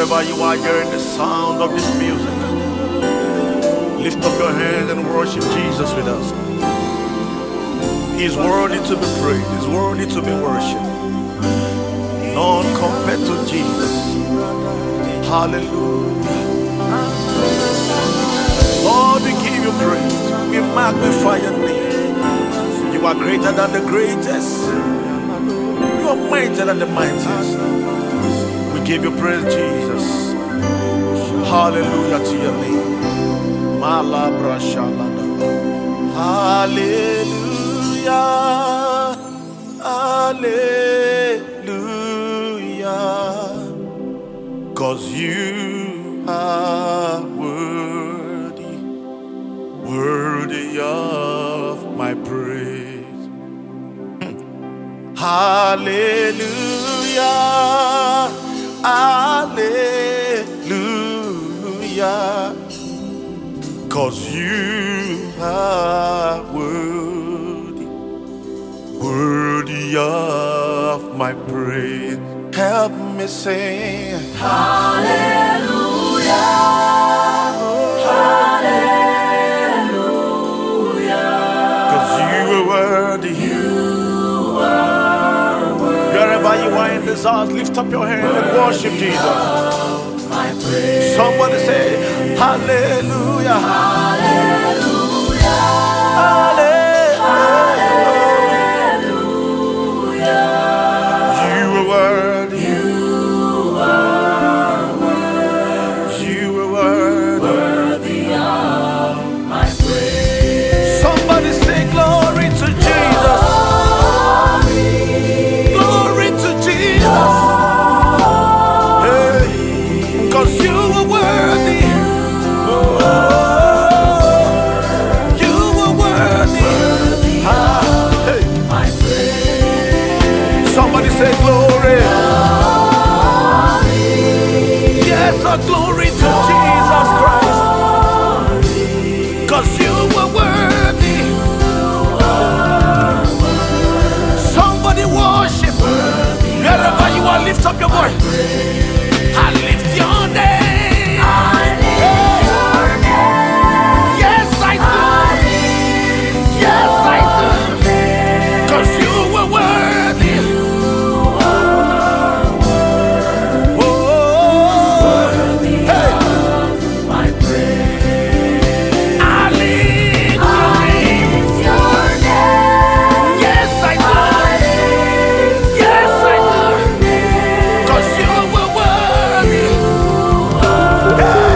Wherever you are hearing the sound of this music, lift up your hands and worship Jesus with us. He's worthy to be praised. He's worthy to be worshipped. None compared to Jesus. Hallelujah. Lord, we give you praise. We magnify your name. You are greater than the greatest. You are mightier than the mightiest. We give you praise, Jesus. Hallelujah to your name. Malabra shalada. Hallelujah. Hallelujah. 'Cause you are worthy, worthy of my praise. Hallelujah. Hallelujah. 'Cause you are worthy, worthy of my praise. Help me sing Hallelujah, hallelujah. 'Cause you are worthy. Wherever you are in this house, lift up your hand and worship Jesus. My praise. Somebody say hallelujah. Hallelujah, Hallelujah. You are worthy. You are worthy. worthy of my praise. Somebody say glory to Jesus. Glory to Jesus. Hey, 'cause you are worthy. You are worthy. Hey. My praise. Somebody say glory. Yes, a glory to Jesus Christ. 'Cause you are worthy. Somebody worship. Wherever you are, lift up your voice. I lift your name. Yes, I do. Yes, I do. 'Cause you were worthy. Oh, hey. My praise. I lift your name. Yes, I do. Yes, I do. 'Cause you were worthy. Hey.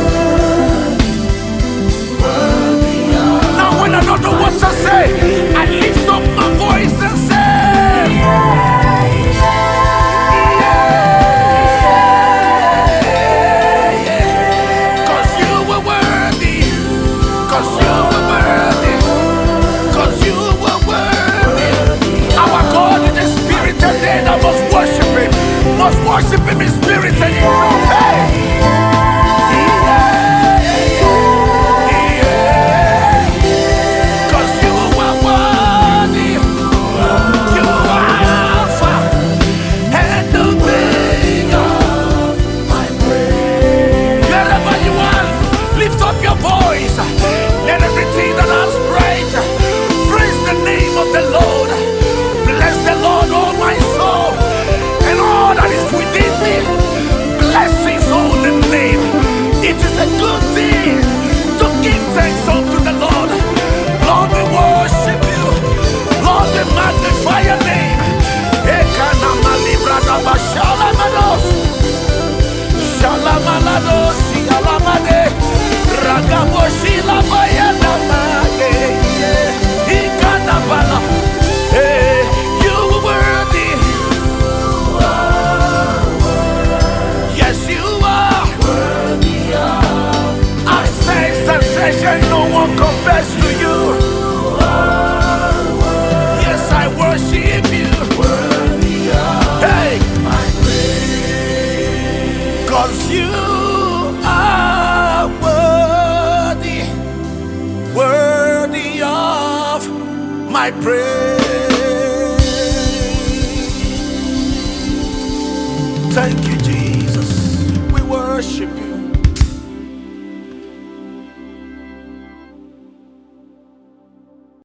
Now when I don't know what to say, I lift up my voice and say, yeah. 'Cause you were worthy. 'Cause you were worthy. 'Cause you were worthy. Our God is a spirit, and they that must worship him must worship him in spirit and in truth. Hey. Yeah. 'Cause you are worthy. You are Alpha and Omega. My praise. Wherever you are, lift up your voice. Let everything that has breath praise the name of the Lord. Bless the Lord, all my soul, and all that is within me. Bless his holy name. It is a good thing to give thanks unto the Lord. Lord, we worship you. Lord, we magnify your name. Ekanama libra daba shalamados. Shalamalados, Shalamade, Ragaboshi Labayana Mage, Ikanabala. Hey, you are worthy. Yes, you are. Worthy of I say sensation, no one compares to you. Yes, I worship you. worthy of Hey, my praise. 'cause you are worthy, worthy of my praise. Thank you, Jesus. We worship you.